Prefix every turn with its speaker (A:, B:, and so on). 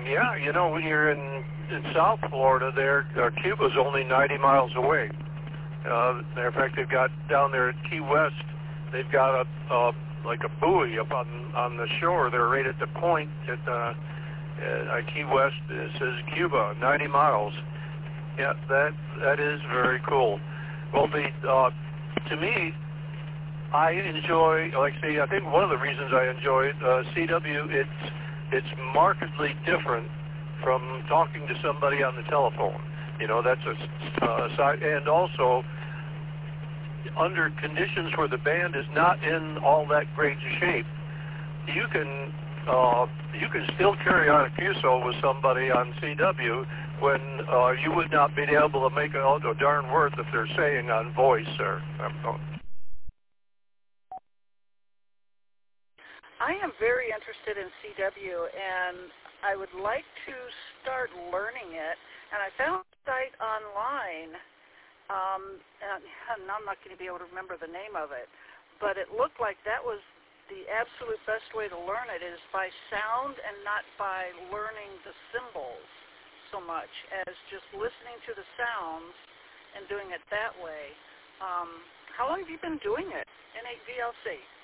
A: Yeah, you know, when you're in South Florida, there, Cuba's only 90 miles away. Matter of fact, they've got down there at Key West, they've got a like a buoy up on the shore. They're right at the point at Key West. It says Cuba, 90 miles. Yeah, that is very cool. Well, to me, I enjoy, like I say, I think one of the reasons I enjoy CW, it's markedly different from talking to somebody on the telephone. You know, that's a side, and also under conditions where the band is not in all that great shape, you can still carry on a QSO with somebody on CW when you would not be able to make a darn word that they're saying on voice or.
B: I am very interested in CW, and I would like to start learning it. And I found a site online, and I'm not going to be able to remember the name of it, but it looked like that was the absolute best way to learn it is by sound and not by learning the symbols so much as just listening to the sounds and doing it that way. How long have you been doing it in VLC?